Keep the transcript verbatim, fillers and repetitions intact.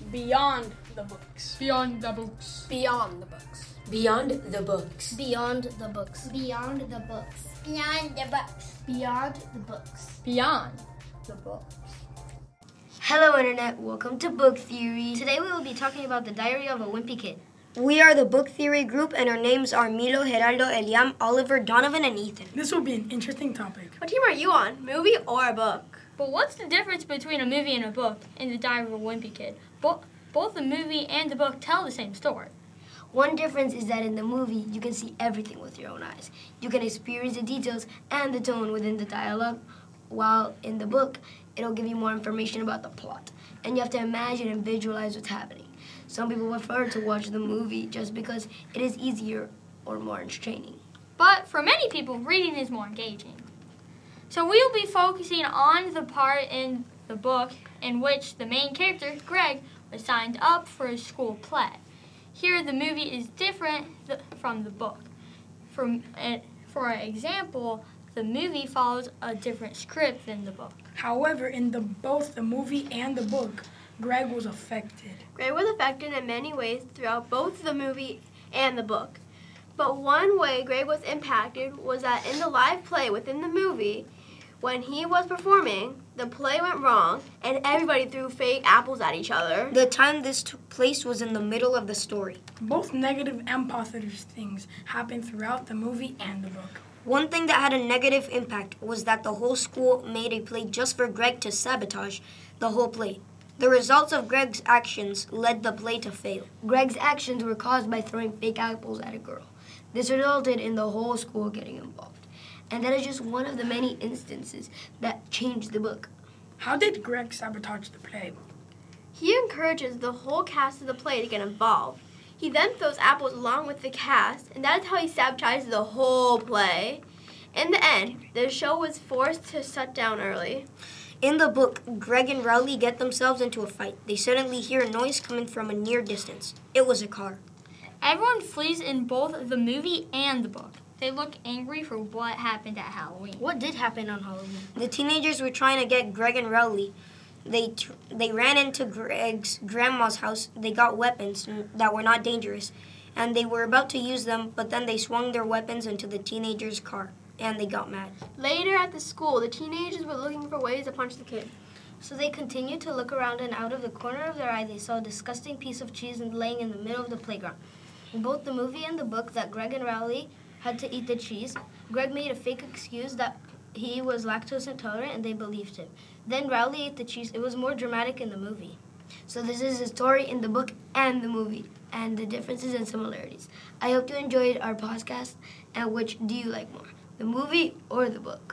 Beyond the books. Beyond the books. Beyond the books. Beyond the books. Beyond the books. Beyond the books. Beyond the books. Beyond the books. Beyond The books. Hello, Internet. Welcome to Book Theory. Today we will be talking about the Diary of a Wimpy Kid. We are the Book Theory group, and our names are Milo, Geraldo, Eliam, Oliver, Donovan, and Ethan. This will be an interesting topic. What team are you on? Movie or a book? But what's the difference between a movie and a book in the Diary of a Wimpy Kid? Bo- both the movie and the book tell the same story. One difference is that in the movie, you can see everything with your own eyes. You can experience the details and the tone within the dialogue, while in the book, it'll give you more information about the plot. And you have to imagine and visualize what's happening. Some people prefer to watch the movie just because it is easier or more entertaining. But for many people, reading is more engaging. So we'll be focusing on the part in the book in which the main character, Greg, was signed up for a school play. Here, the movie is different th- from the book. For, uh, for example, the movie follows a different script than the book. However, in the both the movie and the book, Greg was affected. Greg was affected in many ways throughout both the movie and the book. But one way Greg was impacted was that in the live play within the movie, when he was performing, the play went wrong and everybody threw fake apples at each other. The time this took place was in the middle of the story. Both negative and positive things happened throughout the movie and the book. One thing that had a negative impact was that the whole school made a play just for Greg to sabotage the whole play. The results of Greg's actions led the play to fail. Greg's actions were caused by throwing fake apples at a girl. This resulted in the whole school getting involved. And that is just one of the many instances that changed the book. How did Greg sabotage the play? He encourages the whole cast of the play to get involved. He then throws apples along with the cast, and that is how he sabotages the whole play. In the end, the show was forced to shut down early. In the book, Greg and Rowley get themselves into a fight. They suddenly hear a noise coming from a near distance. It was a car. Everyone flees in both the movie and the book. They look angry for what happened at Halloween. What did happen on Halloween? The teenagers were trying to get Greg and Rowley. They tr- they ran into Greg's grandma's house. They got weapons that were not dangerous, and they were about to use them, but then they swung their weapons into the teenagers' car, and they got mad. Later at the school, the teenagers were looking for ways to punch the kid. So they continued to look around, and out of the corner of their eye, they saw a disgusting piece of cheese laying in the middle of the playground. In both the movie and the book, that Greg and Rowley had to eat the cheese. Greg made a fake excuse that he was lactose intolerant, and they believed him. Then Rowley ate the cheese. It was more dramatic in the movie. So this is the story in the book and the movie, and the differences and similarities. I hope you enjoyed our podcast. And which do you like more, the movie or the book?